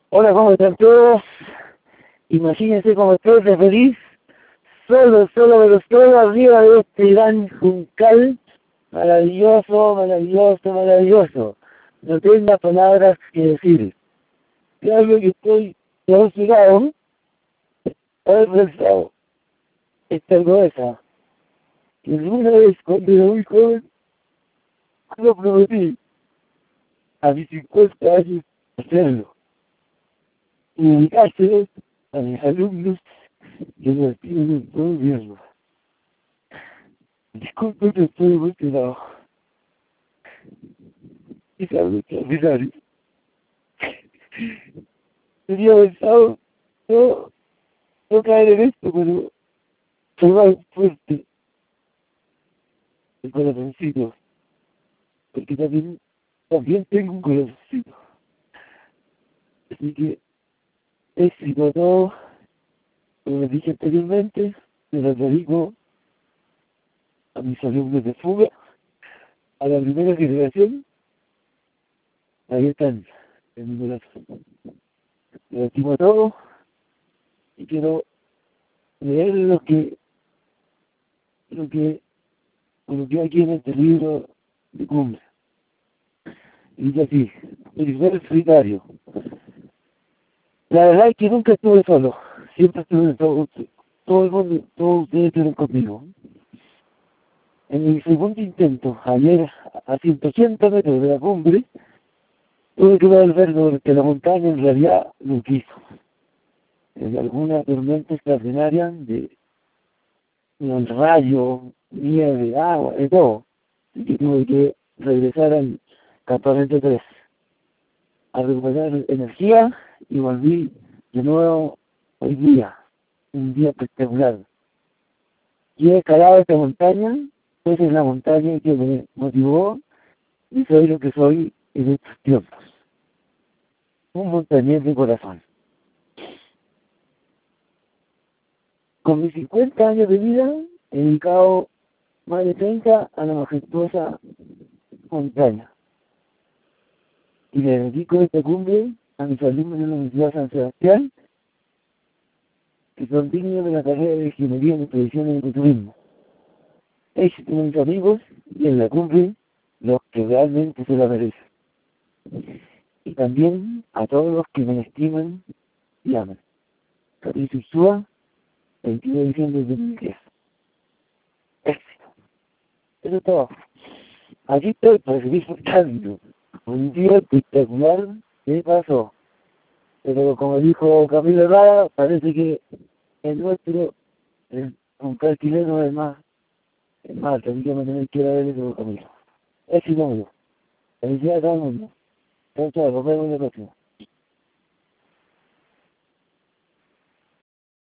Hola, ¿cómo están todos? Imagínense cómo estoy de feliz, pero solo arriba de este gran juncal, maravilloso, maravilloso, maravilloso. No tengo palabras que decir. Claro que estoy emocionado, haber pensado esta cosa, que alguna vez cuando era muy joven, lo prometí a mis 50 años hacerlo, y dedicárselo a mis alumnos que me tienen todo el gobierno. Disculpe que estoy emocionado. Es algo extraordinario. Tenía pensado no, no caer en esto, pero tomar fuerte el corazoncito, porque también tengo un corazoncito. Así que éxito a todo, como les dije anteriormente, me lo dedico a mis alumnos de fuga, a la primera generación, ahí están, en mi corazón. Lo estimo a todos y quiero leer lo que coloqué aquí en este libro de cumbre. Y dice así, el ser solitario. La verdad es que nunca estuve solo, siempre estuve todo el mundo, todos ustedes estuvieron conmigo. En mi segundo intento, ayer a 180 metros de la cumbre, tuve que volver porque la montaña en realidad no quiso. En alguna tormenta extraordinaria de un rayo, nieve, agua, de todo. Y tuve que regresar al campamento 3 a recuperar energía y volví de nuevo hoy día, un día espectacular. Y he escalado esta montaña, esa es la montaña que me motivó y soy lo que soy en estos tiempos. Un montañés de corazón. Con mis 50 años de vida he dedicado más de 30 a la majestuosa montaña. Y le dedico esta cumbre a mis alumnos de la Universidad San Sebastián, que son dignos de la carrera de Ingeniería en Expedición y Ecoturismo. Éxito mis amigos y en la cumbre los que realmente se la merecen. Y también a todos los que me estiman y aman. Patricio Ursúa, 22 de diciembre de 2010. Éxito. Eso es todo. Aquí estoy para seguir disfrutando. Un día espectacular. ¿Qué pasó? Pero como dijo Camilo Herrera, parece que el nuestro, un chileno es más, así que me tenéis que ir a ver eso, Camilo. Éxito, amigo. Felicidades a todo el mundo. Chao, chao, nos vemos en la próxima.